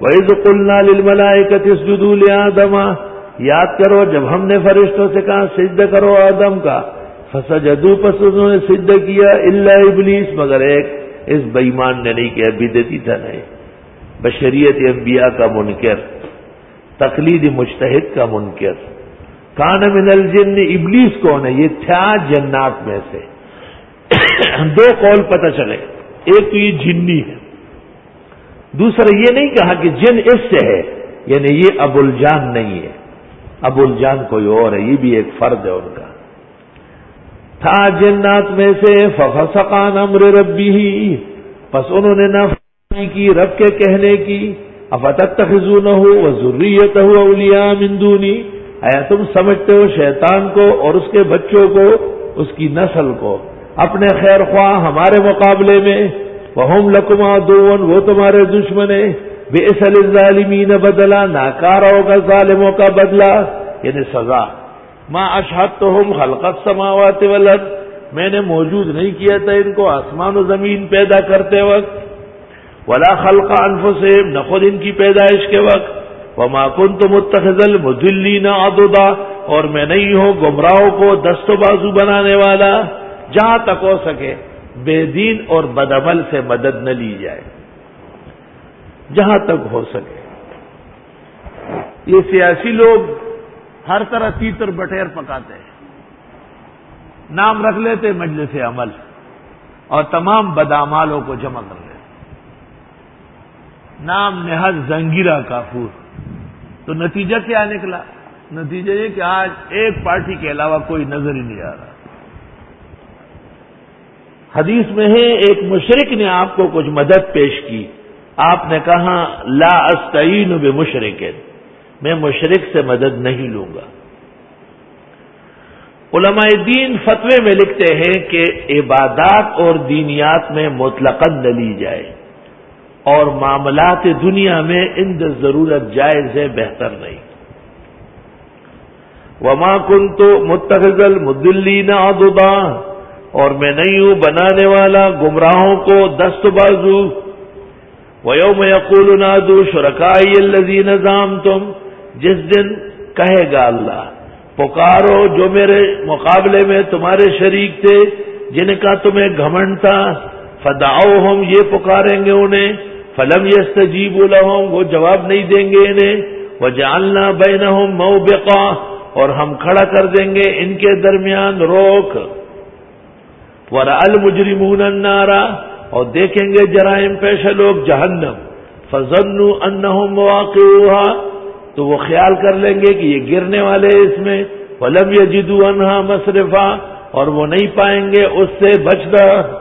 وَإِذْ قُلْنَا لِلْمَلَائِكَةِ اسْجُدُوا لِآدَمَ، یاد کرو جب ہم نے فرشتوں سے کہا سجدہ کرو آدم کا، فسجدوا، پس انہوں نے سجدہ کیا، الا ابلیس، مگر ایک، اس بے ایمان نے نہیں کیا، بدعتی تھا نہیں، بشریت انبیاء کا منکر، تقلید مجتہد کا منکر، کان من الجن، ابلیس کون ہے؟ یہ تھا جنات میں سے۔ دو قول پتہ چلے، ایک تو یہ جنی ہے، دوسرا یہ نہیں کہا کہ جن اس سے ہے، یعنی یہ ابو الجان نہیں ہے، ابو الجان کوئی اور ہے، یہ بھی ایک فرد ہے ان کا، تھا جنات میں سے، ففسق عن امر ربہ، پس انہوں نے نافرمانی کی رب کے کہنے کی، افتتخذونہ وذریتہ اولیاء من دونی، آیا تم سمجھتے ہو شیطان کو اور اس کے بچوں کو، اس کی نسل کو اپنے خیر خواہ ہمارے مقابلے میں، وہم لکم عدو، وہ تمہارے دشمن ہیں، بئس للظالمین بدلا، ناکارہ ہوگا ظالموں کا بدلہ یعنی سزا، ما اشہدتہم خلق السماوات والارض، میں نے موجود نہیں کیا تھا ان کو آسمان و زمین پیدا کرتے وقت، ولا خلق انفسہم، نہ خود ان کی پیدائش کے وقت، وما كنت متخذ المضلین عضدا، اور میں نہیں ہوں گمراہوں کو دست و بازو بنانے والا، جہاں تک ہو سکے بے دین اور بدعمل سے مدد نہ لی جائے، جہاں تک ہو سکے۔ یہ سیاسی لوگ ہر طرح تیتر بٹیر پکاتے ہیں، نام رکھ لیتے مجلس عمل اور تمام بدعمالوں کو جمع کر لیتے، نام نہاد زنگیرہ کافور، تو نتیجہ کیا نکلا؟ نتیجہ یہ کہ آج ایک پارٹی کے علاوہ کوئی نظر ہی نہیں آ رہا۔ حدیث میں ہے ایک مشرک نے آپ کو کچھ مدد پیش کی، آپ نے کہا لا استعین بمشرک، میں مشرک سے مدد نہیں لوں گا۔ علماء دین فتوے میں لکھتے ہیں کہ عبادات اور دینیات میں مطلقاً نہ لی جائے، اور معاملات دنیا میں عند ضرورت جائز ہے، بہتر نہیں۔ وما كنت متخذ المضلین عضدا، اور میں نہیں ہوں بنانے والا گمراہوں کو دست بازو۔ وَيَوْمَ يَقُولُ نَادُوا شُرَكَائِيَ الَّذِينَ زَعَمْتُمْ، جس دن کہے گا اللہ پکارو جو میرے مقابلے میں تمہارے شریک تھے، جن کا تمہیں گھمنڈ تھا، فَدَعَوْهُمْ، یہ پکاریں گے انہیں، فَلَمْ يَسْتَجِيبُوا لَهُمْ، وہ جواب نہیں دیں گے انہیں، وَجَعَلْنَا بَيْنَهُمْ مَوْبِقًا، اور ہم کھڑا کر دیں گے ان کے درمیان روک، وَرَأَى الْمُجْرِمُونَ النَّارَ، اور دیکھیں گے جرائم پیشہ لوگ جہنم، فَظَنُّوا أَنَّهُمْ مُوَاقِعُوهَا، تو وہ خیال کر لیں گے کہ یہ گرنے والے اس میں، وَلَمْ يَجِدُوا عَنْهَا مَصْرِفًا، اور وہ نہیں پائیں گے اس سے بچنا۔